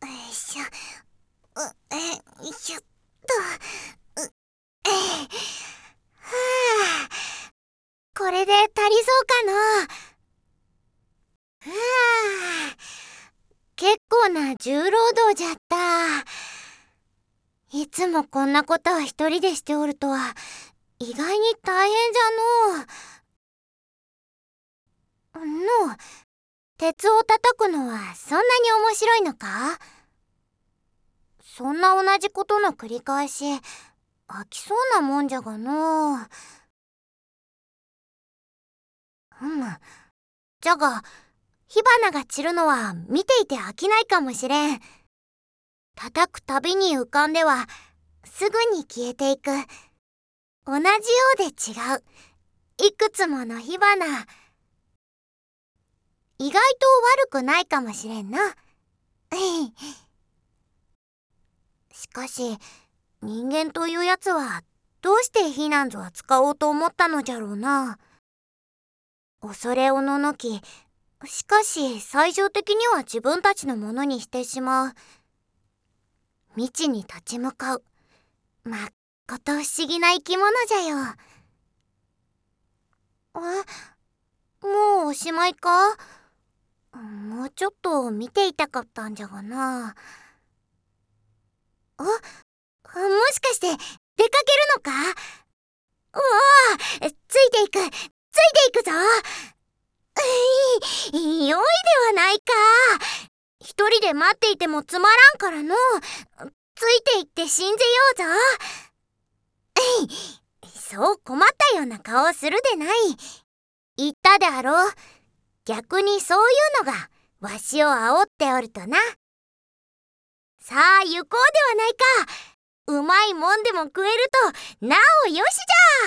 よいしょ。よいしょっと。これで足りそうかな。結構な重労働じゃった。いつもこんなことは一人でしておるとは意外に大変じゃのう。鉄を叩くのはそんなに面白いのか？そんな同じことの繰り返し、飽きそうなもんじゃがのう。じゃが火花が散るのは見ていて飽きないかもしれん。叩くたびに浮かんではすぐに消えていく。同じようで違ういくつもの火花、意外と悪くないかもしれんな。しかし人間というやつはどうして火なんぞは使おうと思ったのじゃろうな。恐れおののき、しかし最終的には自分たちのものにしてしまう。未知に立ち向かう、まっこと不思議な生き物じゃよ。もうおしまいか？もうちょっと見ていたかったんじゃがな。もしかして出かけるのか？ついていくぞ。良いではないか。一人で待っていてもつまらんからの。ついていって死んぜようぞ。そう困ったような顔をするでない。言ったであろう。逆にそういうのがわしを煽っておるとな。さあ行こうではないか。うまいもんでも食えるとなおよしじゃ。